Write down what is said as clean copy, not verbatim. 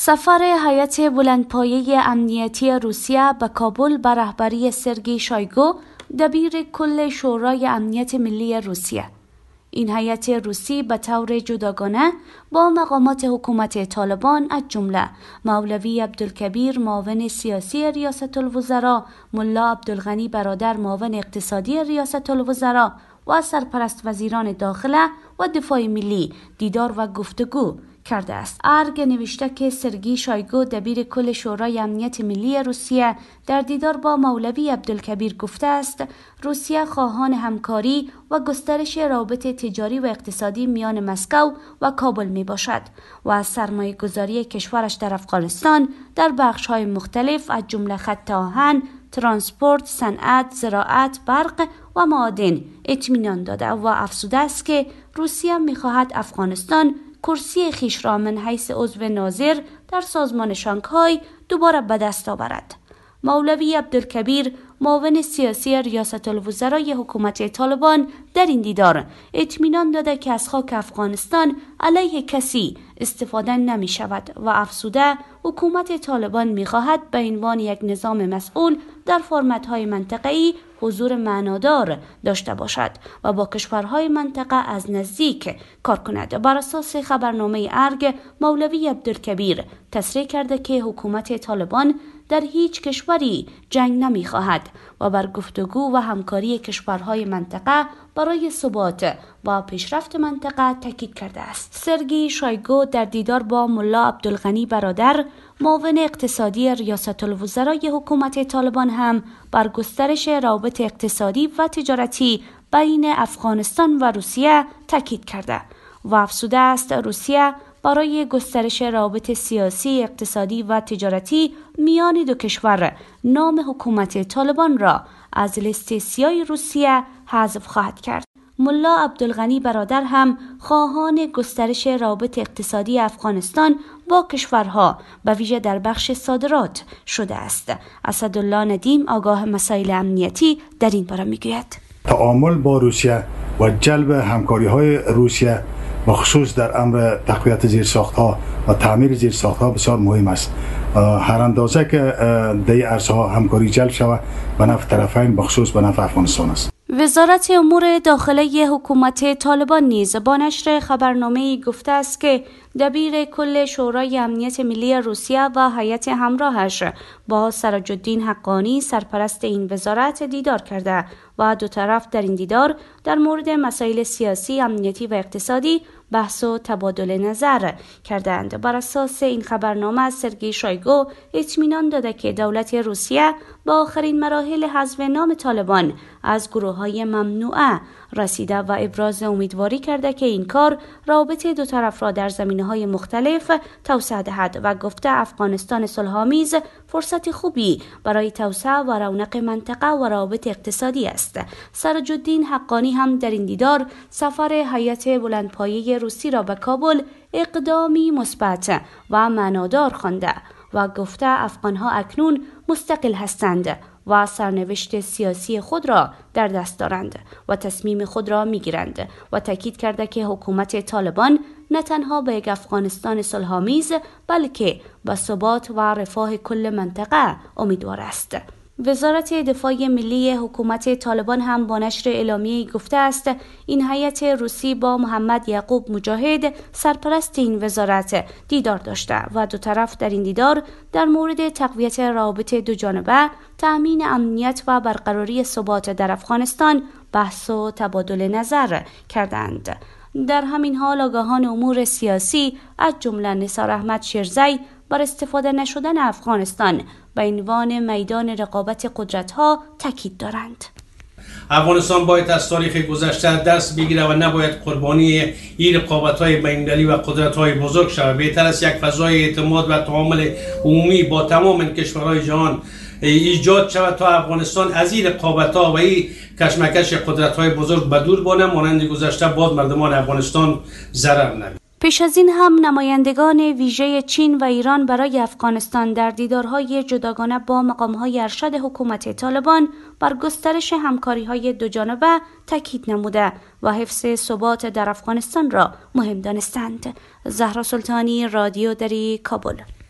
سفر هیئت بلندپایه امنیتی روسیه به کابل به رهبری سرگئی شویگو، دبیر کل شورای امنیت ملی روسیه. این هیئت روسی به طور جداگانه با مقامات حکومت طالبان از جمله مولوی عبدالکبیر معاون سیاسی ریاست الوزراء، ملا عبدالغنی برادر معاون اقتصادی ریاست الوزراء و سرپرست وزیران داخله و دفاع ملی دیدار و گفتگو کرده است. ارگ نوشته که سرگئی شویگو دبیر کل شورای امنیت ملی روسیه در دیدار با مولوی عبدالکبیر گفته است روسیه خواهان همکاری و گسترش روابط تجاری و اقتصادی میان مسکو و کابل می باشد و از سرمایه گذاری کشورش در افغانستان در بخش های مختلف از جمله خط آهن، ترانسپورت، صنعت، زراعت، برق و معادن اطمینان داده و افزوده است که روسیه می خواهد افغانستان کرسی خویش را من حیث عضو ناظر در سازمان شانگهای دوباره به دست آورد. مولوی عبدالکبیر معاون سیاسی ریاست الوزرای حکومت طالبان در این دیدار اطمینان داده که از خاک افغانستان علیه کسی استفاده نمی شود و افزوده حکومت طالبان می خواهد به عنوان یک نظام مسئول در فرمت‌های منطقه‌ای حضور معنادار داشته باشد و با کشورهای منطقه از نزدیک کار کند. بر اساس خبرنامه ارگ، مولوی عبدالکبیر تصریح کرده که حکومت طالبان در هیچ کشوری جنگ نمی خواهد و بر گفتگو و همکاری کشورهای منطقه برای ثبات و پیشرفت منطقه تاکید کرده است. سرگئی شویگو در دیدار با ملا عبدالغنی برادر معاون اقتصادی ریاست الوزرای حکومت طالبان هم بر گسترش روابط اقتصادی و تجارتی بین افغانستان و روسیه تاکید کرده و افزوده است روسیه برای گسترش روابط سیاسی، اقتصادی و تجارتی میان دو کشور نام حکومت طالبان را از لیست سیاه روسیه حذف خواهد کرد. ملا عبدالغنی برادر هم خواهان گسترش روابط اقتصادی افغانستان با کشورها به ویژه در بخش صادرات شده است. اسدالله ندیم آگاه مسائل امنیتی در این باره میگوید تعامل با روسیه و جلب همکاری‌های روسیه بخصوص در امر تقویت زیرساخت‌ها و تعمیر زیرساخت‌ها بسیار مهم است. هر اندازه که در این عرصه‌ها همکاری جلب شود به نفع طرفین بخصوص به نفع افغانستان است. وزارت امور داخلی حکومت طالبان نیز با نشر خبرنامه‌ای گفته است که دبیر کل شورای امنیت ملی روسیه و هیئت همراهش با سراج‌الدین حقانی سرپرست این وزارت دیدار کرده و دو طرف در این دیدار در مورد مسائل سیاسی، امنیتی و اقتصادی بحث و تبادل نظر کردند. بر اساس این خبرنامه سرگئی شویگو اطمینان داده که دولت روسیه با آخرین مراحل حذف نام طالبان از گروه‌های ممنوعه رسیده و ابراز امیدواری کرده که این کار روابط دو طرف را در زمینه‌های مختلف توسعه دهد و گفته افغانستان صلح‌آمیز فرصت خوبی برای توسعه و رونق منطقه و روابط اقتصادی است. سراج‌الدین حقانی هم در این دیدار سفر هیئت بلندپایه روسی را به کابل اقدامی مثبت و معنادار خوانده و گفته افغان‌ها اکنون مستقل هستند و سرنوشت سیاسی خود را در دست دارند و تصمیم خود را میگیرند و تاکید کرده که حکومت طالبان نه تنها به یک افغانستان صلح‌آمیز بلکه به ثبات و رفاه کل منطقه امیدوار است. وزارت دفاع ملی حکومت طالبان هم با نشر اعلامیه‌ای گفته است این هیئت روسی با محمد یعقوب مجاهد سرپرست این وزارت دیدار داشته و دو طرف در این دیدار در مورد تقویت روابط دو جانبه، تأمین امنیت و برقراری ثبات در افغانستان بحث و تبادل نظر کردند. در همین حال آگاهان امور سیاسی از جمله نثار احمد شیرزی بر استفاده نشدن افغانستان به عنوان میدان رقابت قدرت‌ها تاکید دارند. افغانستان باید از تاریخ گذشته درس بگیره و نباید قربانی این رقابت‌های بین‌المللی و قدرت‌های بزرگ شود. بهتر است یک فضای اعتماد و تعامل عمومی با تمام کشورهای جهان ایجاد شود تا افغانستان از این رقابت‌ها و این کشمکش قدرت‌های بزرگ به دور بانه، مانند گذشته باز مردمان افغانستان ضرر نبینند. پیش از این هم نمایندگان ویژه چین و ایران برای افغانستان در دیدارهای جداگانه با مقام‌های ارشد حکومت طالبان بر گسترش همکاری‌های دوجانبه تاکید نموده و حفظ ثبات در افغانستان را مهم دانستند. زهرا سلطانی، رادیو دری، کابل.